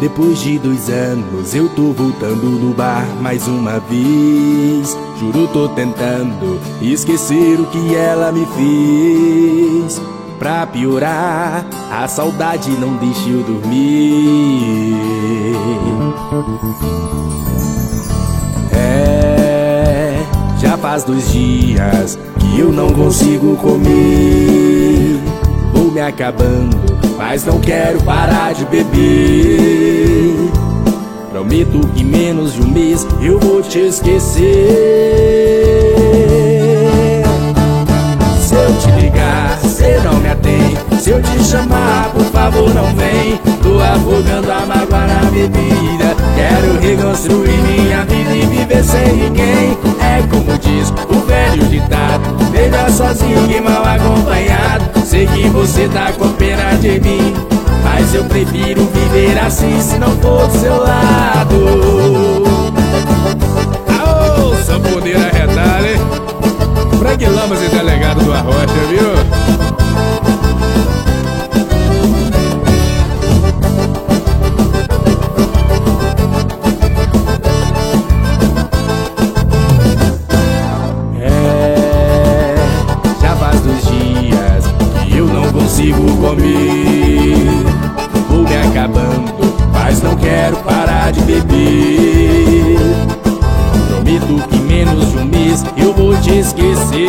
Depois de 2 anos eu tô voltando no bar mais uma vez. Juro tô tentando esquecer o que ela me fez. Pra piorar, a saudade não deixa eu dormir. Já faz 2 dias que eu não consigo comer. Vou me acabando, mas não quero parar de beber. Prometo que menos de 1 mês eu vou te esquecer. Se eu te ligar, cê não me atende. Se eu te chamar, por favor não vem. Tô afogando a mágoa na bebida. Quero reconstruir minha vida e viver sem ninguém. É como diz o velho ditado: melhor sozinho que mal acompanhado. Sei que você tá com pena de mim, mas eu prefiro viver assim se não for do seu lado. Aô, sanfoneira retalha, hein? Frank Lamas e delegado do Arrocha, viu? Já faz 2 dias que eu não consigo comer. Vou me acabando, mas não quero parar de beber. Prometo que menos de 1 mês eu vou te esquecer.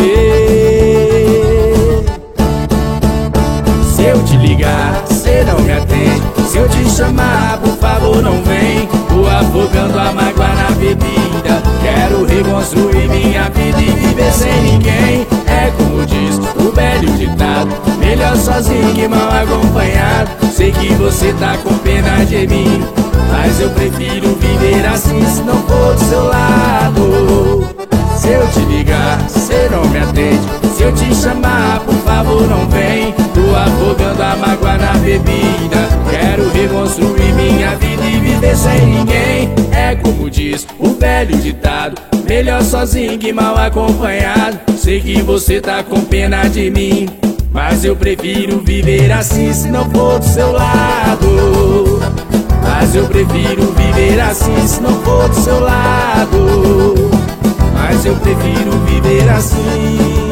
Se eu te ligar, cê não me atende. Se eu te chamar, por favor não vem. Tô afogando a mágoa na bebida. Quero reconstruir minha vida e viver sem ninguém. É como diz o velho ditado: melhor sozinho que mal acompanhado. Sei que você tá com pena de mim, mas eu prefiro viver assim se não for do seu lado. Se eu te ligar, cê não me atende. Se eu te chamar, por favor não vem. Tô afogando a mágoa na bebida. Quero reconstruir minha vida e viver sem ninguém. É como diz o velho ditado: melhor sozinho que mal acompanhado. Sei que você tá com pena de mim, mas eu prefiro viver assim se não for do seu lado. Mas eu prefiro viver assim se não for do seu lado. Mas eu prefiro viver assim.